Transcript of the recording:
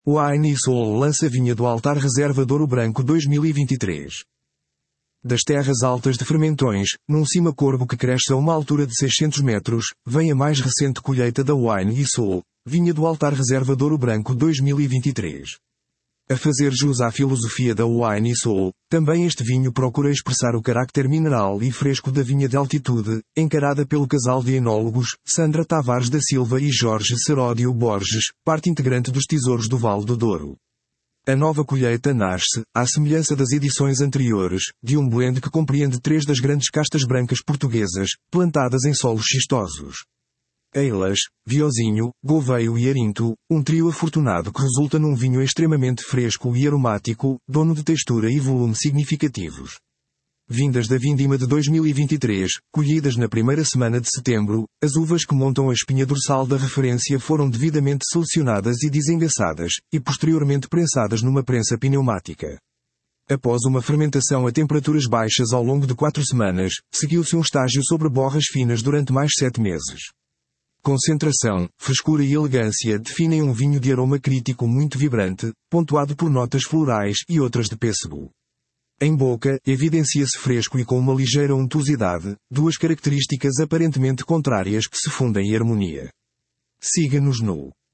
Wine & Soul lança vinha do Altar Reserva Douro Branco 2023. Das terras altas de Fermentões, num cima-corvo que cresce a uma altura de 600 metros, vem a mais recente colheita da Wine & Soul, vinha do Altar Reserva Douro Branco 2023. A fazer jus à filosofia da Wine & Soul, também este vinho procura expressar o carácter mineral e fresco da vinha de altitude, encarada pelo casal de enólogos, Sandra Tavares da Silva e Jorge Seródio Borges, parte integrante dos Tesouros do Vale do Douro. A nova colheita nasce, à semelhança das edições anteriores, de um blend que compreende 3 das grandes castas brancas portuguesas, plantadas em solos xistosos. Eilas, Viozinho, Gouveio e Arinto, um trio afortunado que resulta num vinho extremamente fresco e aromático, dono de textura e volume significativos. Vindas da vindima de 2023, colhidas na primeira semana de setembro, as uvas que montam a espinha dorsal da referência foram devidamente selecionadas e desengaçadas, e posteriormente prensadas numa prensa pneumática. Após uma fermentação a temperaturas baixas ao longo de 4 semanas, seguiu-se um estágio sobre borras finas durante mais 7 meses. Concentração, frescura e elegância definem um vinho de aroma crítico muito vibrante, pontuado por notas florais e outras de pêssego. Em boca, evidencia-se fresco e com uma ligeira untuosidade, 2 características aparentemente contrárias que se fundem em harmonia. Siga-nos no